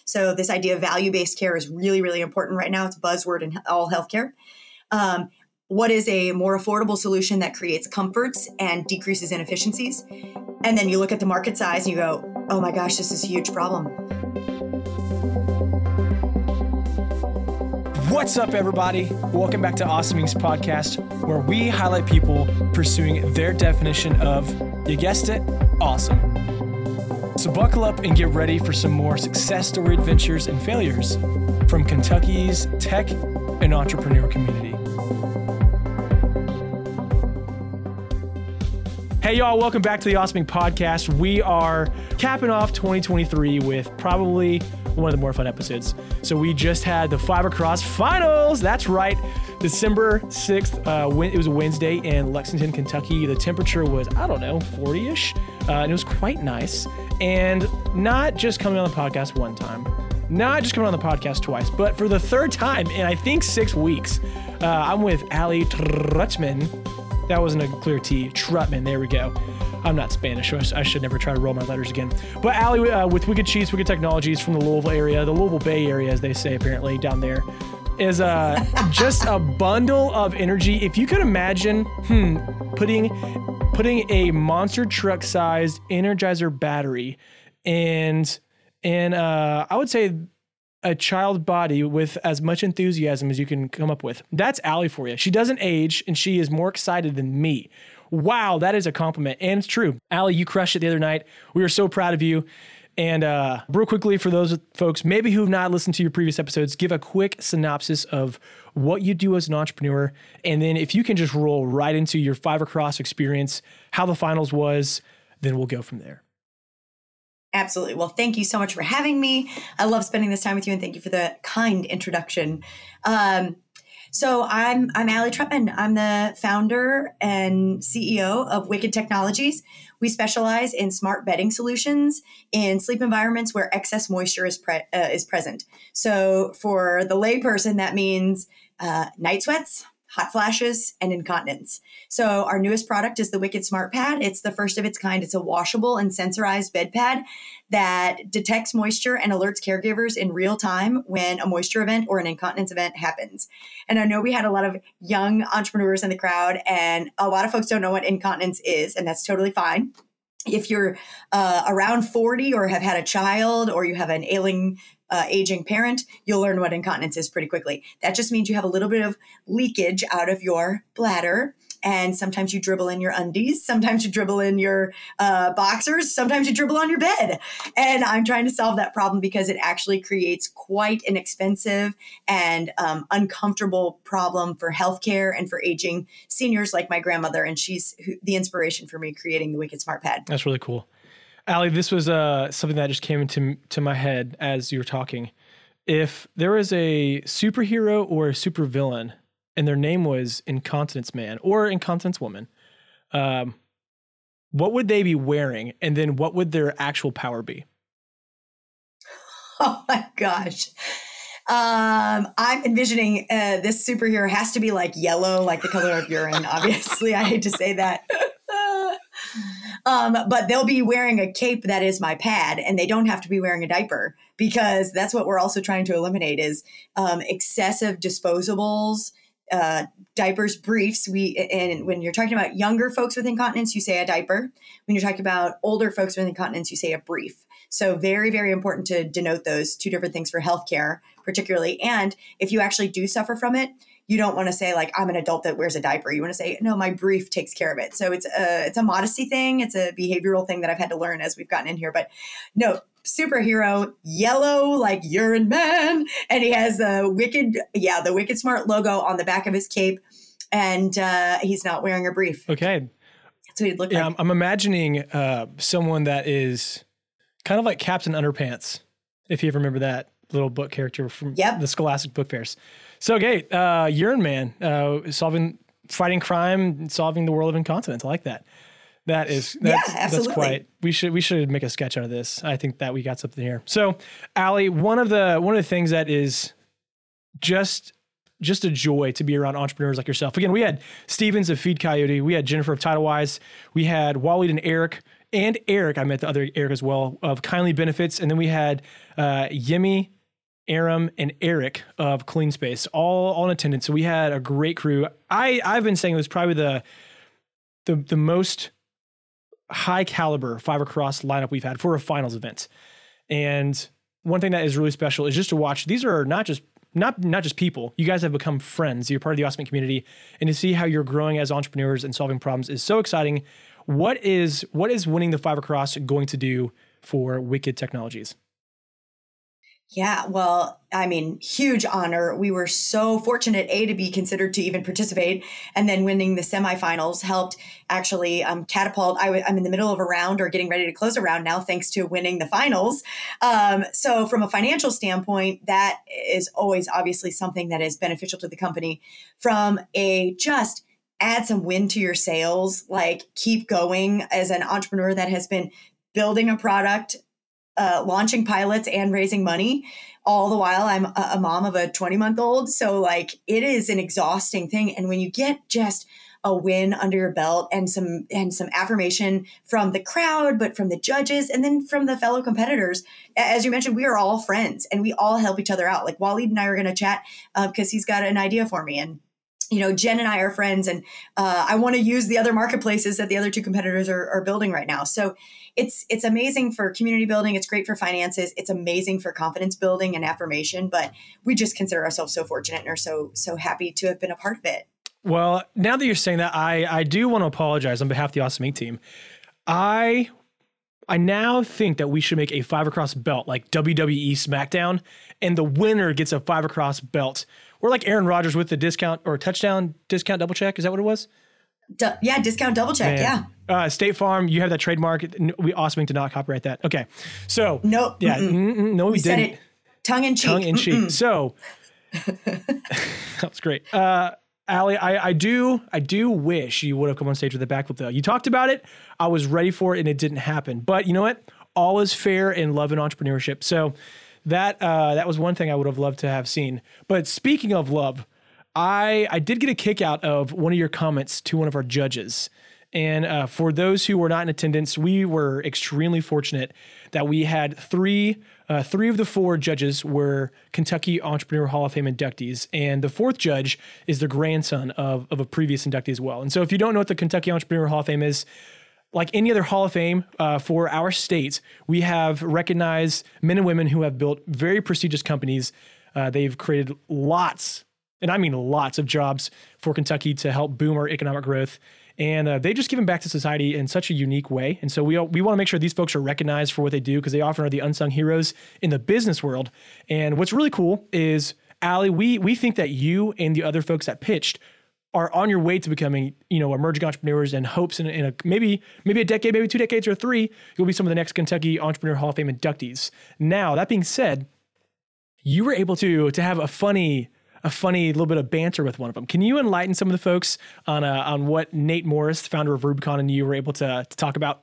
So this idea of value-based care is really, really important right now. It's a buzzword in all healthcare. What is a more affordable solution that creates comforts and decreases inefficiencies? And then you look at the market size and you go, oh my gosh, this is a huge problem. What's up, everybody? Welcome back to Awesomings Podcast, where we highlight people pursuing their definition of, you guessed it, awesome. So buckle up and get ready for some more success story adventures and failures from Kentucky's tech and entrepreneur community. Hey y'all, welcome back to the Awesoming Podcast. We are capping off 2023 with probably one of the more fun episodes. So we just had the 5 Across Finals. That's right. December 6th, it was a Wednesday in Lexington, Kentucky. The temperature was, 40-ish. And it was quite nice. And not just coming on the podcast one time, not just coming on the podcast twice, but for the third time in, I think, 6 weeks, I'm with Allie Trutman. That wasn't a clear T. Trutman, there we go. I'm not Spanish, so I should never try to roll my letters again. But Allie with Wicked Cheats, Wicked Technologies from the Louisville area, the Louisville Bay area, as they say, apparently, down there, is just a bundle of energy. If you could imagine putting a monster truck-sized Energizer battery and I would say a child body with as much enthusiasm as you can come up with. That's Allie for you. She doesn't age, and she is more excited than me. Wow, that is a compliment. And it's true. Allie, you crushed it the other night. We were so proud of you. And real quickly, for those folks maybe who have not listened to your previous episodes, give a quick synopsis of what you do as an entrepreneur. And then if you can just roll right into your 5 Across experience, how the finals was, then we'll go from there. Absolutely. Well, thank you so much for having me. I love spending this time with you, and thank you for the kind introduction. So I'm Allie Trutman. I'm the founder and CEO of Wicked Technologies. We specialize in smart bedding solutions in sleep environments where excess moisture is present. So for the layperson, that means night sweats, hot flashes, and incontinence. So our newest product is the Wicked Smart Pad. It's the first of its kind. It's a washable and sensorized bed pad that detects moisture and alerts caregivers in real time when a moisture event or an incontinence event happens. And I know we had a lot of young entrepreneurs in the crowd, and a lot of folks don't know what incontinence is, and that's totally fine. If you're around 40 or have had a child or you have an aging parent, you'll learn what incontinence is pretty quickly. That just means you have a little bit of leakage out of your bladder. And sometimes you dribble in your undies. Sometimes you dribble in your boxers. Sometimes you dribble on your bed. And I'm trying to solve that problem because it actually creates quite an expensive and uncomfortable problem for healthcare and for aging seniors like my grandmother. And she's the inspiration for me creating the Wicked Smart Pad. That's really cool. Allie, this was something that just came into my head as you were talking. If there was a superhero or a supervillain and their name was Incontinence Man or Incontinence Woman, what would they be wearing? And then what would their actual power be? Oh my gosh. I'm envisioning this superhero has to be like yellow, like the color of urine, obviously. I hate to say that. But they'll be wearing a cape that is my pad, and they don't have to be wearing a diaper, because that's what we're also trying to eliminate is excessive disposables, diapers, briefs. And when you're talking about younger folks with incontinence, you say a diaper. When you're talking about older folks with incontinence, you say a brief. So very, very important to denote those two different things for healthcare, particularly. And if you actually do suffer from it, you don't want to say like, I'm an adult that wears a diaper. You want to say, no, my brief takes care of it. So it's a modesty thing. It's a behavioral thing that I've had to learn as we've gotten in here. But no, superhero, yellow, like urine man. And he has the Wicked Smart logo on the back of his cape. And he's not wearing a brief. Okay. That's what he'd look like. I'm imagining someone that is kind of like Captain Underpants, if you ever remember that little book character from the Scholastic Book Fairs. So, okay, Urine Man, fighting crime, solving the world of incontinence. I like that. Absolutely. That's quite. We should make a sketch out of this. I think that we got something here. So, Allie, one of the things that is just a joy to be around entrepreneurs like yourself. Again, we had Stevens of Feed Coyote, we had Jennifer of TidalWise, we had Waleed and Eric and Eric. I met the other Eric as well of Kindly Benefits. And then we had Yemi, Aram, and Eric of Clean Space, all in attendance. So we had a great crew. I've been saying it was probably the most high caliber Five Across lineup we've had for a finals event. And one thing that is really special is just to watch. These are not just people. You guys have become friends. You're part of the Awesome community, and to see how you're growing as entrepreneurs and solving problems is so exciting. What is winning the Five Across going to do for Wicked Technologies? Yeah, well, I mean, huge honor. We were so fortunate, to be considered to even participate, and then winning the semifinals helped actually catapult. I'm in the middle of a round or getting ready to close a round now, thanks to winning the finals. So from a financial standpoint, that is always obviously something that is beneficial to the company. From a just add some wind to your sails, like keep going as an entrepreneur that has been building a product, launching pilots and raising money. All the while, I'm a mom of a 20-month-old. So like it is an exhausting thing. And when you get just a win under your belt and some affirmation from the crowd, but from the judges and then from the fellow competitors, as you mentioned, we are all friends and we all help each other out. Like Waleed and I are going to chat because he's got an idea for me. And Jen and I are friends, and I want to use the other marketplaces that the other two competitors are building right now. So it's amazing for community building. It's great for finances. It's amazing for confidence building and affirmation. But we just consider ourselves so fortunate and are so happy to have been a part of it. Well, now that you're saying that, I do want to apologize on behalf of the Awesome Inc. team. I now think that we should make a Five Across belt like WWE SmackDown, and the winner gets a Five Across belt. Or like Aaron Rodgers with the discount or touchdown discount double check. Is that what it was? Yeah, discount double check. Man. Yeah. State Farm, you have that trademark. We Awesome Inc. did not copyright that. Okay. So. No. Yeah. No, we said didn't. It tongue in cheek. Tongue in cheek. So. That was great. Allie, I do wish you would have come on stage with the backflip though. You talked about it. I was ready for it and it didn't happen. But you know what? All is fair in love and entrepreneurship. So. That was one thing I would have loved to have seen. But speaking of love, I did get a kick out of one of your comments to one of our judges. And for those who were not in attendance, we were extremely fortunate that we had three of the four judges were Kentucky Entrepreneur Hall of Fame inductees. And the fourth judge is the grandson of a previous inductee as well. And so if you don't know what the Kentucky Entrepreneur Hall of Fame is, like any other Hall of Fame for our state, we have recognized men and women who have built very prestigious companies. They've created lots, and I mean lots of jobs for Kentucky to help boom our economic growth. And they've just given back to society in such a unique way. And so we want to make sure these folks are recognized for what they do because they often are the unsung heroes in the business world. And what's really cool is, Allie, we think that you and the other folks that pitched are on your way to becoming, emerging entrepreneurs and hopes in a maybe a decade, maybe 2 decades or 3, you'll be some of the next Kentucky Entrepreneur Hall of Fame inductees. Now, that being said, you were able to have a funny little bit of banter with one of them. Can you enlighten some of the folks on what Nate Morris, founder of Rubicon, and you were able to talk about?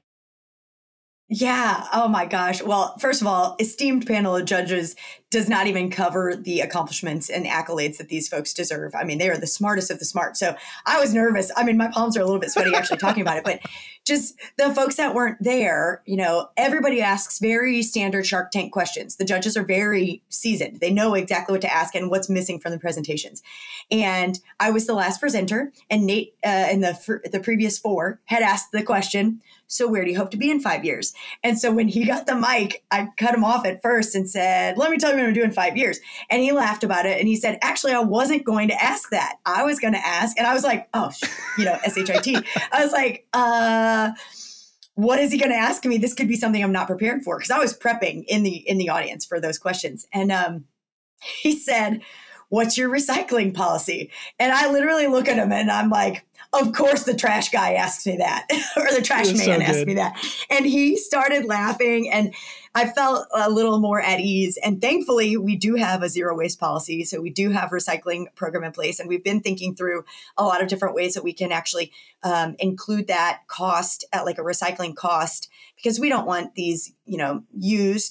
Yeah. Oh my gosh. Well, first of all, esteemed panel of judges does not even cover the accomplishments and accolades that these folks deserve. I mean, they are the smartest of the smart. So I was nervous. I mean, my palms are a little bit sweaty actually talking about it, but just the folks that weren't there, everybody asks very standard Shark Tank questions. The judges are very seasoned. They know exactly what to ask and what's missing from the presentations. And I was the last presenter, and Nate in the previous 4 had asked the question, so where do you hope to be in 5 years? And so when he got the mic, I cut him off at first and said, let me tell you what I'm going to do in 5 years. And he laughed about it. And he said, actually, I wasn't going to ask that. I was going to ask. And I was like, oh, SHIT. I was like, what is he going to ask me? This could be something I'm not prepared for. Because I was prepping in the audience for those questions. And he said, what's your recycling policy? And I literally look at him and I'm like, of course the trash guy asks me that, or the trash man asked me that. And he started laughing and I felt a little more at ease. And thankfully we do have a zero waste policy. So we do have a recycling program in place. And we've been thinking through a lot of different ways that we can actually include that cost at like a recycling cost, because we don't want these, used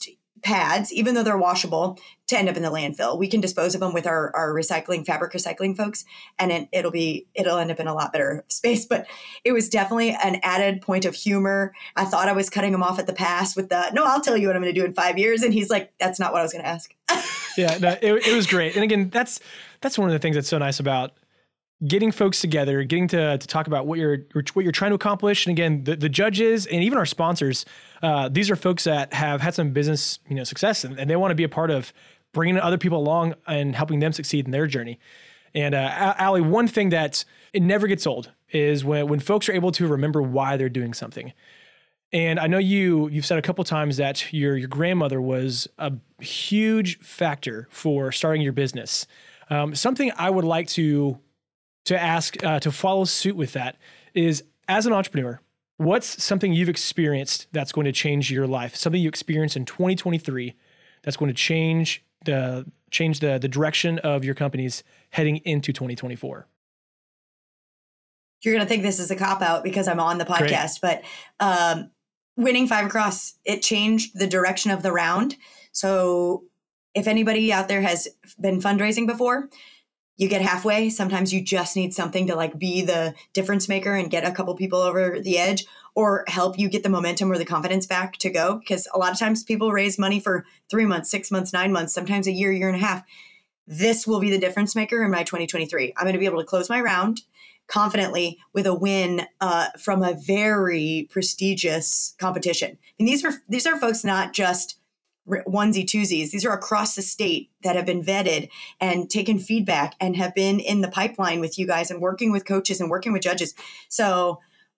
pads, even though they're washable, to end up in the landfill. We can dispose of them with our fabric recycling folks, and it'll end up in a lot better space. But it was definitely an added point of humor. I thought I was cutting him off at the pass with no, I'll tell you what I'm going to do in 5 years. And he's like, that's not what I was going to ask. Yeah, no, it was great. And again, that's one of the things that's so nice about getting folks together, getting to talk about what you're trying to accomplish. And again, the judges and even our sponsors, these are folks that have had some business, success, and they want to be a part of bringing other people along and helping them succeed in their journey. And Allie, one thing that it never gets old is when folks are able to remember why they're doing something. And I know you've said a couple times that your grandmother was a huge factor for starting your business. Something I would like to ask, to follow suit with that is, as an entrepreneur, what's something you've experienced that's going to change your life? Something you experienced in 2023 that's going to change the direction of your companies heading into 2024? You're going to think this is a cop-out because I'm on the podcast, Great. But winning 5 Across, it changed the direction of the round. So if anybody out there has been fundraising before, you get halfway. Sometimes you just need something to be the difference maker and get a couple people over the edge, or help you get the momentum or the confidence back to go. Because a lot of times people raise money for 3 months, 6 months, 9 months, sometimes a year and a half. This will be the difference maker in my 2023. I'm going to be able to close my round confidently with a win from a very prestigious competition. And these are folks not just onesie twosies. These are across the state that have been vetted and taken feedback and have been in the pipeline with you guys and working with coaches and working with judges. So,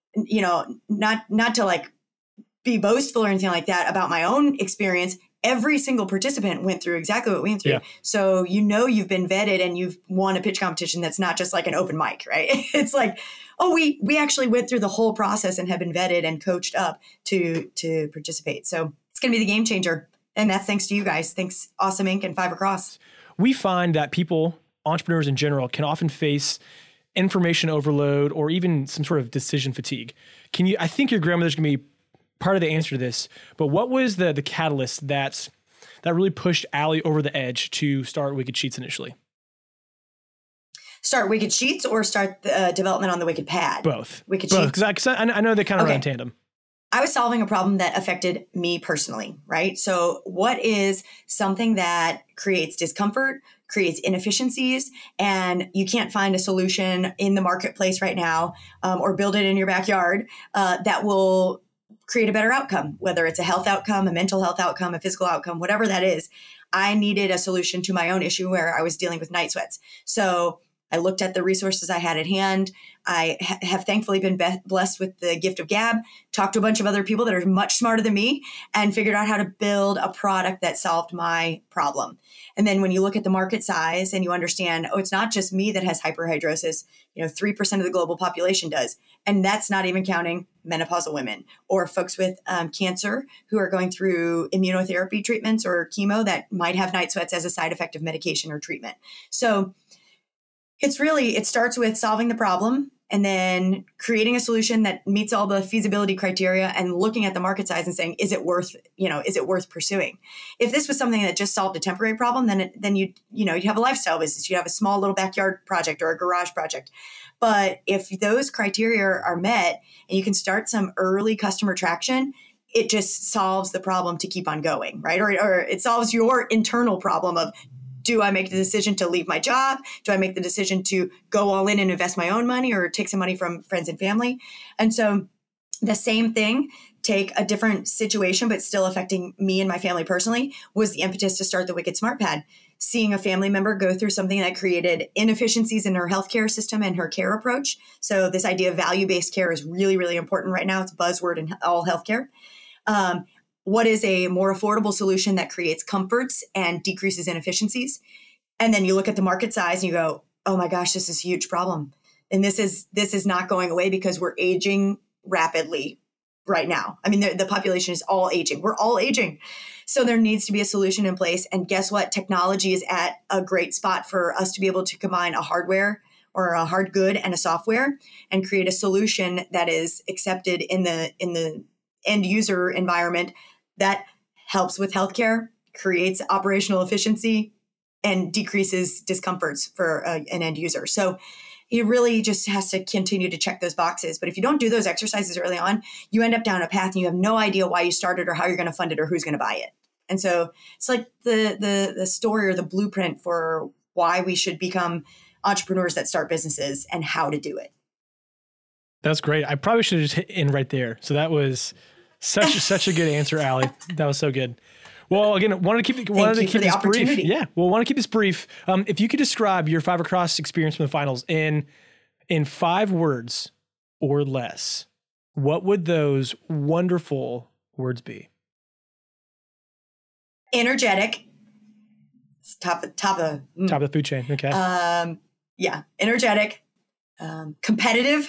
not to be boastful or anything like that about my own experience. Every single participant went through exactly what we went through. Yeah. So, you've been vetted and you've won a pitch competition that's not just like an open mic, right? It's like, oh, we actually went through the whole process and have been vetted and coached up to participate. So it's going to be the game changer. And that's thanks to you guys. Thanks, Awesome Inc. and 5 Across. We find that people, entrepreneurs in general, can often face information overload or even some sort of decision fatigue. I think your grandmother's going to be part of the answer to this, but what was the catalyst that really pushed Allie over the edge to start Wicked Sheets initially? Start Wicked Sheets or start the development on the Wicked Pad? Both. Wicked Sheets? Because I know they kind of run in tandem. I was solving a problem that affected me personally, right? So what is something that creates discomfort, creates inefficiencies, and you can't find a solution in the marketplace right now, or build it in your backyard that will create a better outcome, whether it's a health outcome, a mental health outcome, a physical outcome, whatever that is. I needed a solution to my own issue where I was dealing with night sweats. So I looked at the resources I had at hand. I have thankfully been blessed with the gift of gab, talked to a bunch of other people that are much smarter than me, and figured out how to build a product that solved my problem. And then when you look at the market size and you understand, it's not just me that has hyperhidrosis, 3% of the global population does. And that's not even counting menopausal women or folks with cancer who are going through immunotherapy treatments or chemo that might have night sweats as a side effect of medication or treatment. So it starts with solving the problem and then creating a solution that meets all the feasibility criteria and looking at the market size and saying, is it worth pursuing? If this was something that just solved a temporary problem, then you'd have a lifestyle business. You'd have a small little backyard project or a garage project. But if those criteria are met and you can start some early customer traction, it just solves the problem to keep on going, right? Or it solves your internal problem of, do I make the decision to leave my job? Do I make the decision to go all in and invest my own money or take some money from friends and family? And so the same thing, take a different situation, but still affecting me and my family personally, was the impetus to start the Wicked Smart Pad. Seeing a family member go through something that created inefficiencies in her healthcare system and her care approach. So this idea of value-based care is really, really important right now. It's a buzzword in all healthcare. What is a more affordable solution that creates comforts and decreases inefficiencies? And then you look at the market size and you go, oh my gosh, this is a huge problem. And this is not going away because we're aging rapidly right now. I mean, the population is all aging. We're all aging. So there needs to be a solution in place. And guess what? Technology is at a great spot for us to be able to combine a hardware or a hard good and a software and create a solution that is accepted in the end user environment that helps with healthcare, creates operational efficiency and decreases discomforts for an end user. So he really just has to continue to check those boxes. But if you don't do those exercises early on, you end up down a path and you have no idea why you started or how you're going to fund it or who's going to buy it. And so it's like the story or the blueprint for why we should become entrepreneurs that start businesses and how to do it. That's great. I probably should have just hit in right there. So that was such a good answer, Allie. That was so good. Well, again, wanted to keep this brief. Yeah. Well, want to keep this brief. If you could describe your Five Across experience from the finals in 5 words or less, what would those wonderful words be? Energetic. It's top of the food chain. Okay. Yeah. Energetic. Competitive.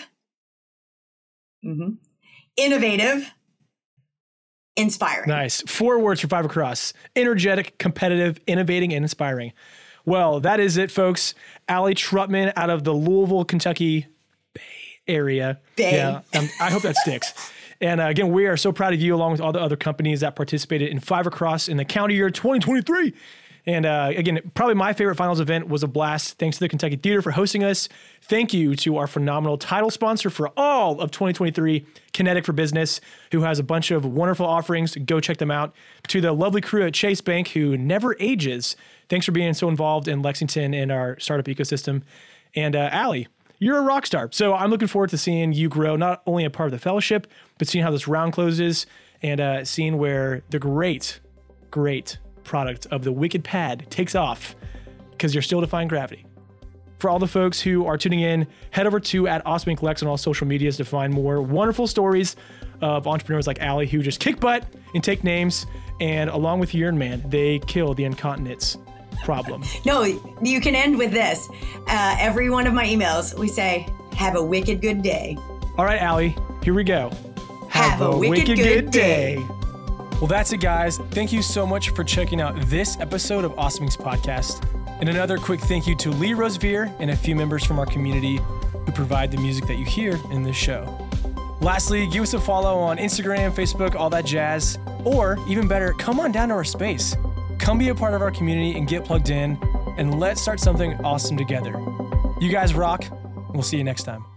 Innovative. Inspiring. Nice. 4 words for Five Across: energetic, competitive, innovating, and inspiring. Well, that is it, folks. Allie Trutman out of the Louisville, Kentucky Bay area. Yeah, I hope that sticks. And again, we are so proud of you, along with all the other companies that participated in Five Across in the calendar year 2023. And again, probably my favorite finals event was a blast. Thanks to the Kentucky Theater for hosting us. Thank you to our phenomenal title sponsor for all of 2023, Kinetic for Business, who has a bunch of wonderful offerings. Go check them out. To the lovely crew at Chase Bank, who never ages. Thanks for being so involved in Lexington and our startup ecosystem. And Allie, you're a rock star. So I'm looking forward to seeing you grow, not only a part of the fellowship, but seeing how this round closes and seeing where the great product of the Wicked Pad takes off, because you're still defying gravity. For all the folks who are tuning in, head over to @AwesomeIncLex on all social medias to find more wonderful stories of entrepreneurs like Allie who just kick butt and take names, and along with Yearn Man, they kill the incontinence problem. No, you can end with this. Every one of my emails, we say, have a wicked good day. All right, Allie, here we go. Have a wicked good day. Well, that's it, guys. Thank you so much for checking out this episode of Awesome Inc.'s podcast. And another quick thank you to Lee Rosevear and a few members from our community who provide the music that you hear in this show. Lastly, give us a follow on Instagram, Facebook, all that jazz. Or, even better, come on down to our space. Come be a part of our community and get plugged in, and let's start something awesome together. You guys rock, and we'll see you next time.